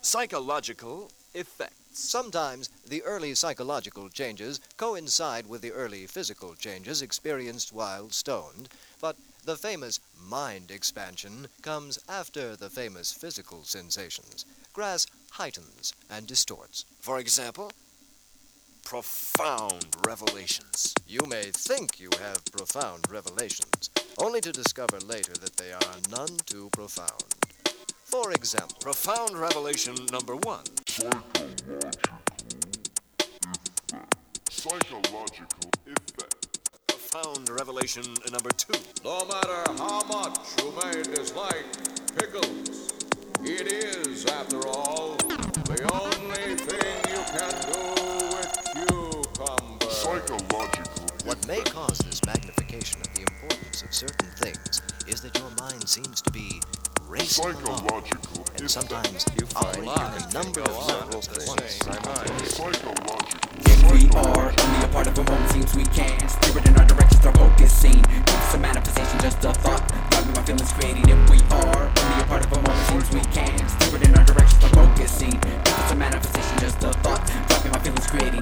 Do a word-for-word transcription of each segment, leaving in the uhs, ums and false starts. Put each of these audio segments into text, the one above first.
Psychological effects. Sometimes the early psychological changes coincide with the early physical changes experienced while stoned, but the famous mind expansion comes after the famous physical sensations. Grass heightens and distorts. For example, profound revelations. You may think you have profound revelations, only to discover later that they are none too profound. For example, profound revelation number one. Psychological effect. Profound revelation number two. No matter how much you may dislike pickles, it is, after all, the only thing you can do with cucumbers. Psychological. What may cause this magnification of the importance of certain things is that your mind seems to be racing along, Psychological. and sometimes You find operating in a number of levels at once. Psychological. If we are only a part of a moment, seems we can steer it in our directions, our focusing. It's a manifestation, just a thought. Loving my feelings creating. If we are only a part of a moment, seems we can steer it in our directions, our focusing. It's a manifestation, just a thought. Loving my feelings creating.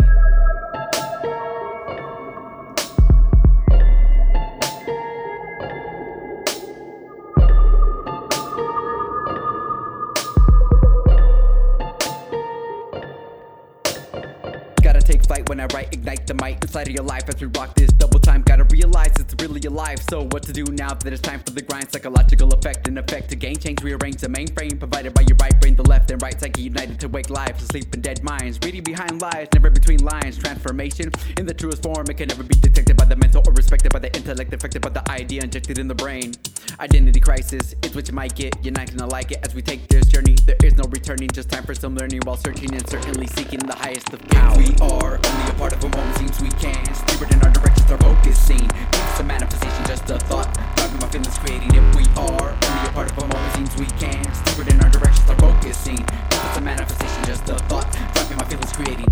Gotta take flight when I write, ignite the might inside of your life as we rock this double time. Gotta realize it's really alive. So what to do now that it's time for the grind? Psychological effect and effect to gain change. Rearrange the mainframe provided by your right brain, the left and right psyche united to wake lives, asleep in dead minds. Reading behind lies, never between lines. Transformation in the truest form, it can never be detected by the mental or respected by the intellect, affected by the idea injected in the brain. Identity crisis, it's what you might get. You're not gonna like it as we take this journey. There is no returning, just time for some learning while searching and certainly seeking the highest of power. We are only a part of a moment, seems we can steer it in our directions, our focusing. It's a manifestation, just a thought. Driving my feelings creating. If we are only a part of a moment, seems we can steer it in our directions, our focusing. It's a manifestation, just a thought. Driving my feelings creating.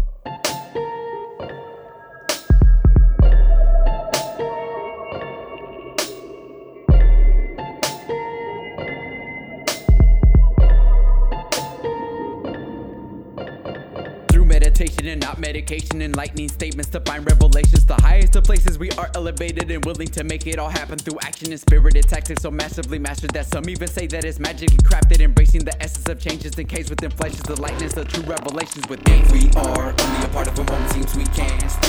Meditation and not medication, enlightening statements to find revelations. The highest of places we are elevated and willing to make it all happen through action and spirited tactics so massively mastered that some even say that it's magically crafted. Embracing the essence of changes encased within flesh is the lightness of true revelations within. We are only a part of a moment, seems we can